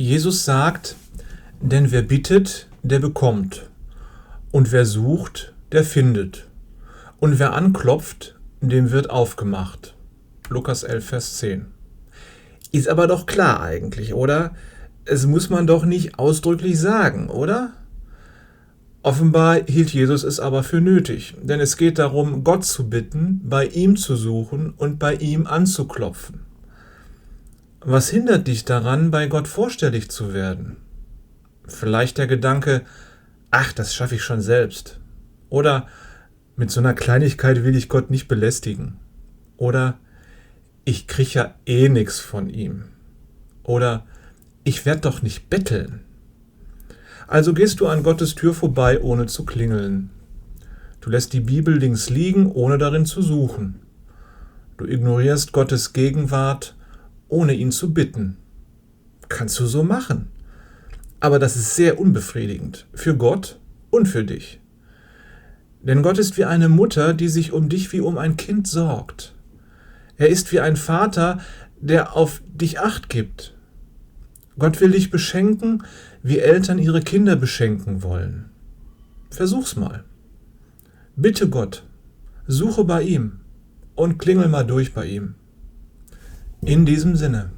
Jesus sagt, denn wer bittet, der bekommt. Und wer sucht, der findet. Und wer anklopft, dem wird aufgemacht. Lukas 11, Vers 10. Ist aber doch klar eigentlich, oder? Es muss man doch nicht ausdrücklich sagen, oder? Offenbar hielt Jesus es aber für nötig, denn es geht darum, Gott zu bitten, bei ihm zu suchen und bei ihm anzuklopfen. Was hindert dich daran, bei Gott vorstellig zu werden? Vielleicht der Gedanke, ach, das schaffe ich schon selbst. Oder mit so einer Kleinigkeit will ich Gott nicht belästigen. Oder ich kriege ja eh nichts von ihm. Oder ich werde doch nicht betteln. Also gehst du an Gottes Tür vorbei, ohne zu klingeln. Du lässt die Bibel links liegen, ohne darin zu suchen. Du ignorierst Gottes Gegenwart, ohne ihn zu bitten. Kannst du so machen. Aber das ist sehr unbefriedigend, für Gott und für dich. Denn Gott ist wie eine Mutter, die sich um dich wie um ein Kind sorgt. Er ist wie ein Vater, der auf dich Acht gibt. Gott will dich beschenken, wie Eltern ihre Kinder beschenken wollen. Versuch's mal. Bitte Gott, suche bei ihm und klingel mal durch bei ihm. In diesem Sinne.